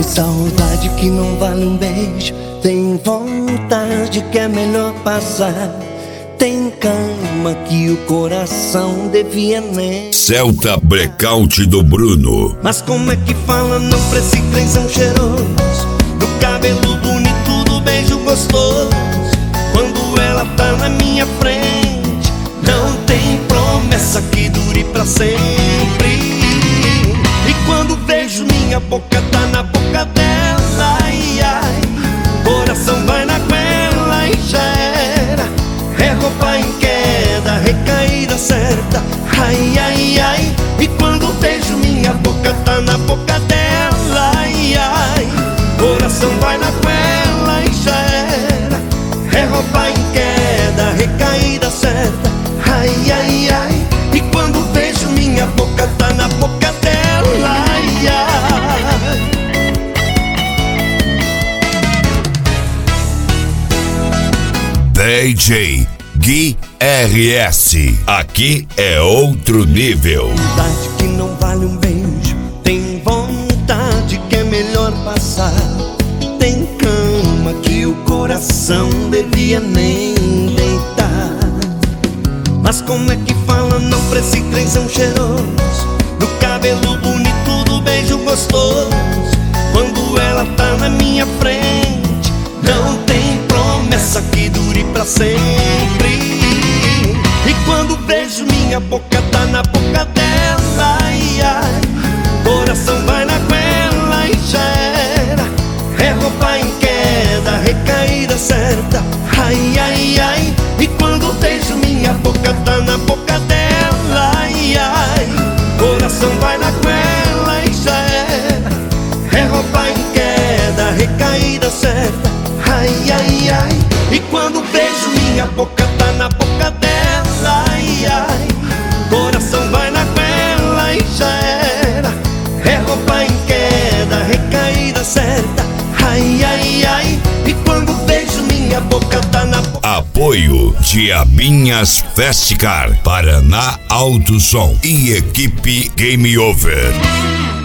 saudade que não vale um beijo. Tem vontade que é melhor passar. Tem cama que o coração devia nem. Celta Blackout do Bruno. Mas como é que fala não pra esse trenzão cheiroso, do cabelo bonito, do beijo gostoso? Quando ela tá na minha frente, não tem promessa que dure pra sempre. E quando vejo minha boca tá na boca dela, ai, ai, coração vai na goela e já era. É roupa em queda, recaída certa, ai, ai, ai. E quando vejo minha boca tá na boca dela, ai, ai, coração vai na goela e já era. É roupa em queda, recaída certa, ai, ai, ai. E quando vejo minha boca tá na boca dela, ai, ai. DJ Gui RS. Aqui é outro nível. Vontade que não vale um beijo. Tem vontade que é melhor passar. Tem cama que o coração devia nem deitar. Mas como é que fala não pra esse trenzão cheiroso, do cabelo bonito, do beijo gostoso? Quando ela tá na minha frente, não tem promessa que dure pra sempre. E quando vejo minha boca tá na boca dela, ai, ai, coração vai na goela e já era. É roupa em queda, recaída certa, ai, ai, ai. E quando vejo minha boca tá na boca dela, ai, ai, coração vai na goela e já era. É roupa em queda, recaída certa, ai, ai, ai. E quando vejo minha boca tá na boca dela, ai, ai, coração vai na goela e já era. É roupa em queda, recaída certa, ai, ai, ai. E quando vejo minha boca tá na boca. Apoio Diabinhas Festcar, Paraná Alto Som e equipe Game Over.